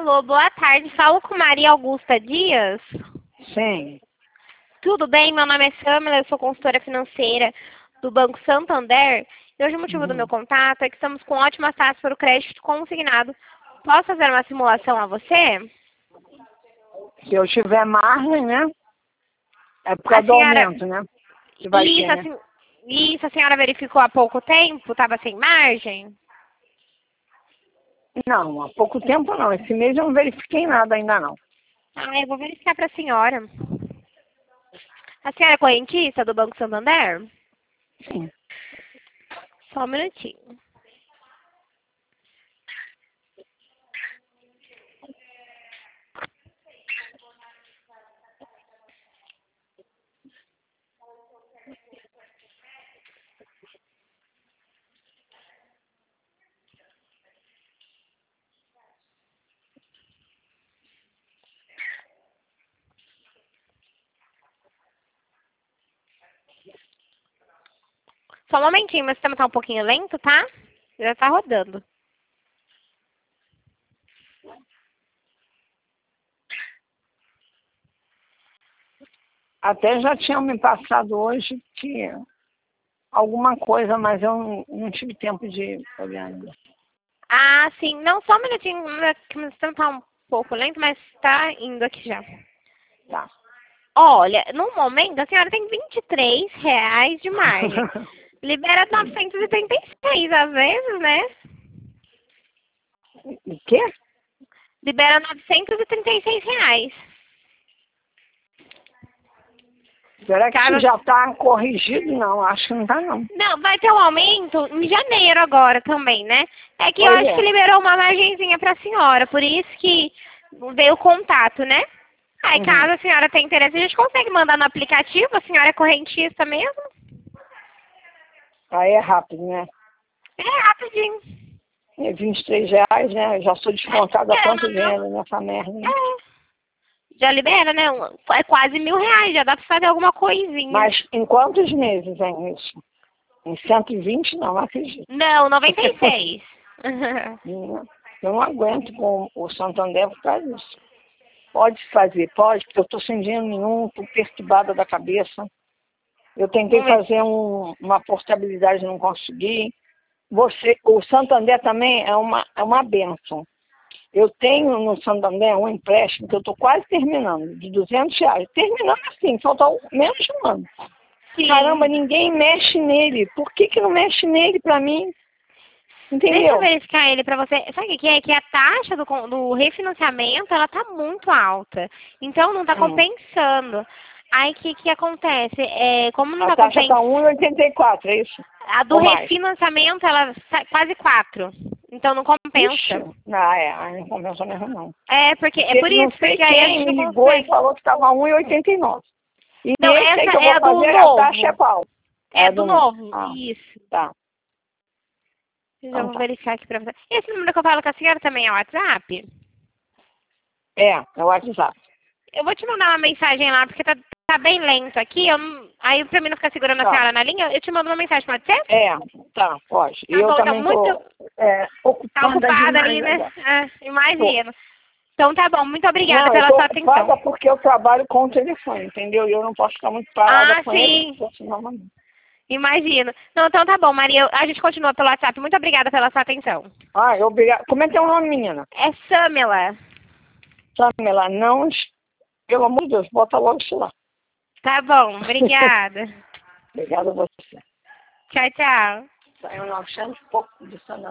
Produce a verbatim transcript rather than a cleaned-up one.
Alô, boa tarde. Falo com Maria Augusta Dias. Sim. Tudo bem? Meu nome é Samila, eu sou consultora financeira do Banco Santander. E hoje o motivo Uhum. do meu contato é que estamos com ótimas taxas para o crédito consignado. Posso fazer uma simulação a você? Se eu tiver margem, né? É por causa A do senhora... aumento, né? Que vai Isso, ter, né? assim... Isso, a senhora verificou há pouco tempo? Estava sem margem? Não, há pouco tempo não. Esse mês eu não verifiquei nada ainda não. Ah, eu vou verificar para a senhora. A senhora é correntista do Banco Santander? Sim. Só um minutinho. Só um momentinho, meu sistema tá um pouquinho lento, tá? Já tá rodando. Até já tinham me passado hoje que alguma coisa, mas eu não, não tive tempo de olhar ainda. Ah, sim. Não, só um minutinho, que meu sistema tá um pouco lento, mas tá indo aqui já. Tá. Olha, no momento, a senhora tem vinte e três reais de margem. Libera novecentos e trinta e seis às vezes, né? O quê? Libera novecentos e trinta e seis reais. Será que Caso... isso já está corrigido? Não, acho que não está não. Não, vai ter um aumento em janeiro agora também, né? É que eu Pois acho é. que liberou uma margenzinha pra senhora, por isso que veio o contato, né? Aí, Uhum. caso a senhora tenha interesse, a gente consegue mandar no aplicativo, a senhora é correntista mesmo? Aí é rápido, né? É rapidinho. É vinte e três reais, né? Eu já sou descontada há É, quanto não, não. dinheiro nessa merda, né? É. Já libera, né? Um- É quase mil reais, já dá pra fazer alguma coisinha. Mas em quantos meses é isso? Em cento e vinte, não, não acredito. Não, noventa e seis. Eu não aguento com o Santander por causa disso. Pode fazer, pode, porque eu estou sem dinheiro nenhum, estou perturbada da cabeça. Eu tentei Vamos ver. fazer um, uma portabilidade e não consegui. Você, o Santander também é uma, é uma bênção. Eu tenho no Santander um empréstimo que eu estou quase terminando, de duzentos reais. Terminando assim, falta um- menos de um ano. Sim. Caramba, ninguém mexe nele. Por que que não mexe nele pra mim? Deixa eu Entendeu? verificar ele pra você. Sabe o que é? Que a taxa do, con- do refinanciamento, ela tá muito alta. Então, não tá Hum. compensando. Aí, o que que acontece? É, como não A tá taxa está compensando, um e oitenta e quatro, é isso? a do Ou mais? refinanciamento, ela tá quase quatro. Então, não compensa. Ixi, não, é, aí não compensa mesmo não. É, porque, é Porque por não isso, sei porque aí a quem gente não me ligou e consegue. falou que estava um e oitenta e nove. E Não, esse aí essa que eu é vou a do fazer, a taxa é novo. qual? É É do do novo. novo. Ah, Isso. tá. Já Então vou tá. verificar aqui pra você. Esse número que eu falo com a senhora também é o WhatsApp? É, é o WhatsApp. Eu vou te mandar uma mensagem lá, porque tá, tá bem lento aqui. Eu não- aí, pra mim não ficar segurando a Tá. senhora na linha, eu te mando uma mensagem, pode ser? É, tá, pode. E Tá eu bom, então, também muito... tô é, Tá ocupada ocupada ali, demais né? agora. Ah, Tô. imagino. Então tá bom, muito obrigada Não, eu pela tô sua atenção. ocupada porque eu trabalho com o telefone, entendeu? E eu não posso ficar muito parada Ah, com ele, sim. porque senão não. Imagino. Não, então tá bom, Maria. A gente continua pelo WhatsApp. Muito obrigada pela sua atenção. Ah, eu obrigado. Como é que é o nome, menina? É Samela. Samela, não, pelo amor de Deus, bota logo isso lá. Tá bom, obrigada. Obrigada a você. Tchau, tchau. Saiu novecentos e pouco de sandália.